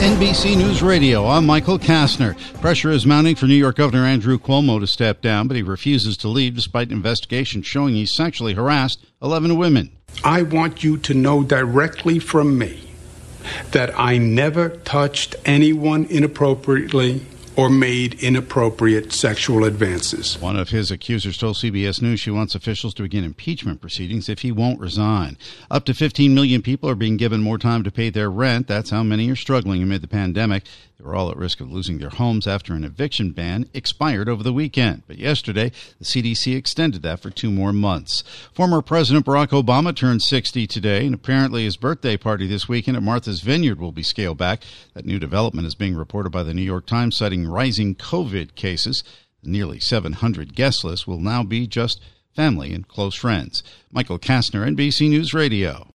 NBC News Radio, I'm Michael Kastner. Pressure is mounting for New York Governor Andrew Cuomo to step down, but he refuses to leave despite an investigation showing he sexually harassed 11 women. I want you to know directly from me that I never touched anyone inappropriately or made inappropriate sexual advances. One of his accusers told CBS News she wants officials to begin impeachment proceedings if he won't resign. Up to 15 million people are being given more time to pay their rent. That's how many are struggling amid the pandemic. They were all at risk of losing their homes after an eviction ban expired over the weekend. But yesterday, the CDC extended that for 2 more months. Former President Barack Obama turned 60 today, and apparently his birthday party this weekend at Martha's Vineyard will be scaled back. That new development is being reported by the New York Times, citing rising COVID cases. The nearly 700 guest list will now be just family and close friends. Michael Kastner, NBC News Radio.